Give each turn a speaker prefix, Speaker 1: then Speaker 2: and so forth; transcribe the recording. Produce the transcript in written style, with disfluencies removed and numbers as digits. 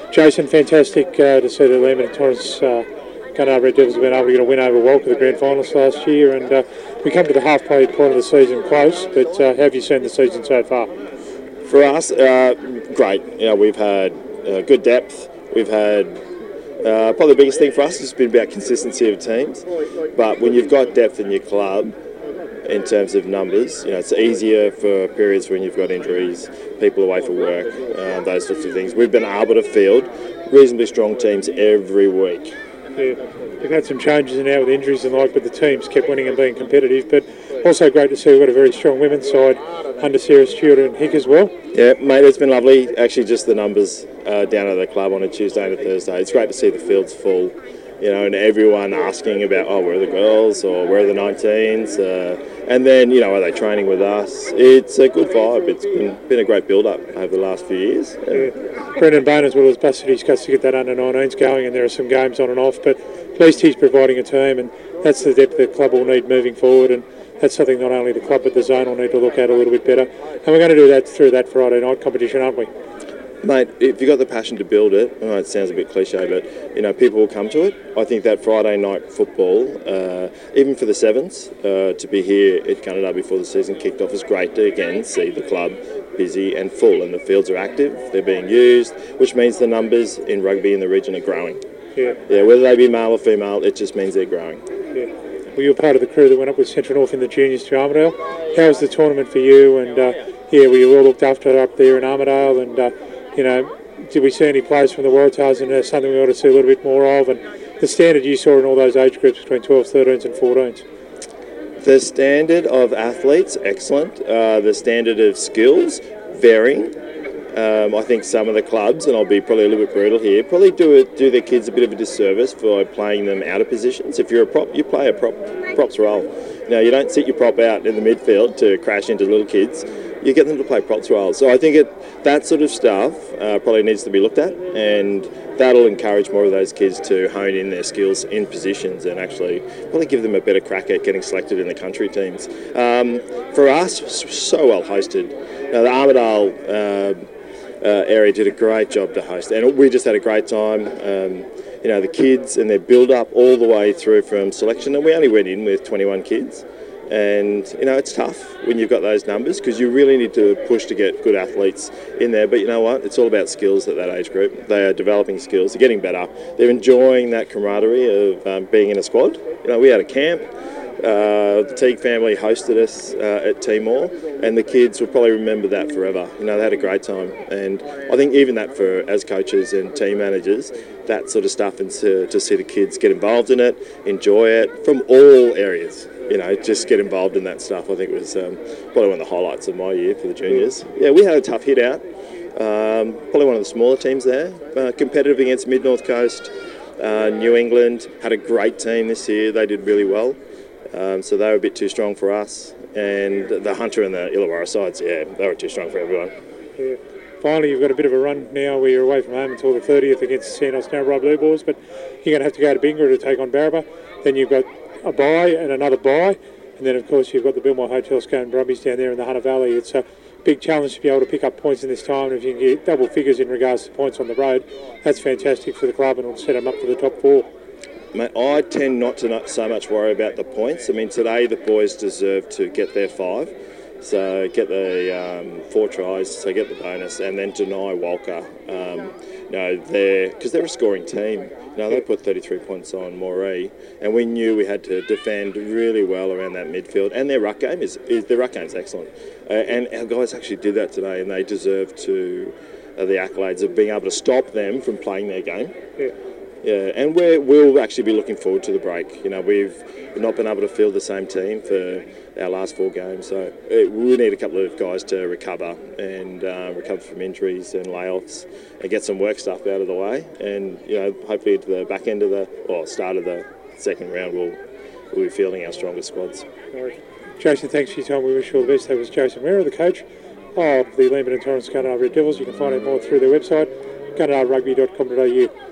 Speaker 1: Jason, fantastic to see the Leeman and Torrens Gunnedah Red Devils have been able to get a win over Walker, the grand finalists last year, and we come to the halfway point of the season close, but how have you seen the season so far?
Speaker 2: For us, great. We've had good depth. We've had probably the biggest thing for us has been about consistency of teams, but when you've got depth in your club, in terms of numbers, it's easier for periods when you've got injuries, people away for work, those sorts of things. We've been able to field reasonably strong teams every week.
Speaker 1: Yeah, we've had some changes now with injuries and but the teams kept winning and being competitive. But also great to see we've got a very strong women's side under Sarah Stewart and Hick as well.
Speaker 2: Yeah, mate, it's been lovely. Actually, just the numbers down at the club on a Tuesday and a Thursday. It's great to see the fields full. And everyone asking about, where are the girls or where are the 19s? And then, are they training with us? It's a good vibe. It's been a great build-up over the last few years.
Speaker 1: Yeah. Brendan Bone as well as busted his guts to get that under-19s going, and there are some games on and off, but at least he's providing a team, and that's the depth the club will need moving forward, and that's something not only the club but the zone will need to look at a little bit better. And we're going to do that through that Friday night competition, aren't we?
Speaker 2: Mate, if you've got the passion to build it, it sounds a bit cliche, but people will come to it. I think that Friday night football, even for the Sevens, to be here at Gunnedah before the season kicked off is great to again see the club busy and full, and the fields are active, they're being used, which means the numbers in rugby in the region are growing. Yeah, whether they be male or female, it just means they're growing.
Speaker 1: Yeah. Well, you're part of the crew that went up with Central North in the juniors to Armidale. How was the tournament for you? And were you well looked after up there in Armidale? And did we see any players from the Waratahs, and something we ought to see a little bit more of? And the standard you saw in all those age groups between 12s, 13s and 14s?
Speaker 2: The standard of athletes, excellent. The standard of skills, varying. I think some of the clubs, and I'll be probably a little bit brutal here, probably do their kids a bit of a disservice by playing them out of positions. If you're a prop, you play a props role. Now, you don't sit your prop out in the midfield to crash into little kids. You get them to play props roles. So I think that sort of stuff probably needs to be looked at, and that'll encourage more of those kids to hone in their skills in positions and actually probably give them a better crack at getting selected in the country teams. For us, so well hosted. Now, the Armidale area did a great job to host, and we just had a great time. The kids and their build-up all the way through from selection, and we only went in with 21 kids. And, it's tough when you've got those numbers because you really need to push to get good athletes in there. But you know what? It's all about skills at that age group. They are developing skills. They're getting better. They're enjoying that camaraderie of being in a squad. We had a camp. The Teague family hosted us at Timor, and the kids will probably remember that forever. They had a great time. And I think even that as coaches and team managers, that sort of stuff, and to see the kids get involved in it, enjoy it from all areas. Just get involved in that stuff. I think it was probably one of the highlights of my year for the juniors. Yeah, we had a tough hit out. Probably one of the smaller teams there. Competitive against Mid-North Coast. New England had a great team this year. They did really well. So they were a bit too strong for us. And the Hunter and the Illawarra sides, they were too strong for everyone.
Speaker 1: Yeah. Finally, you've got a bit of a run now where you're away from home until the 30th against the Santos Narrabri Blue Boys, but you're going to have to go to Bingara to take on Barraba. Then you've got a bye and another bye, and then of course you've got the Bilmore Hotel Scone Brumbies down there in the Hunter Valley. It's a big challenge to be able to pick up points in this time, and if you can get double figures in regards to points on the road, that's fantastic for the club and will set them up for the top four.
Speaker 2: Mate, I tend not to so much worry about the points. Today the boys deserve to get their 5, so get the 4 tries, so get the bonus, and then deny Walker. Because they're a scoring team. They put 33 points on Moree, and we knew we had to defend really well around that midfield. And their ruck game is excellent. And our guys actually did that today, and they deserve the accolades of being able to stop them from playing their game. Yeah, and we'll actually be looking forward to the break. We've not been able to field the same team for our last 4 games, so we need a couple of guys to recover and recover from injuries and layoffs and get some work stuff out of the way. And hopefully at the back end of start of the second round, we'll be fielding our strongest squads.
Speaker 1: All right. Jason, thanks for your time. We wish you all the best. That was Jason Mera, the coach of the Leeman and Torrens Gunnedah Red Devils. You can find out more through their website, gunnedahrugby.com.au.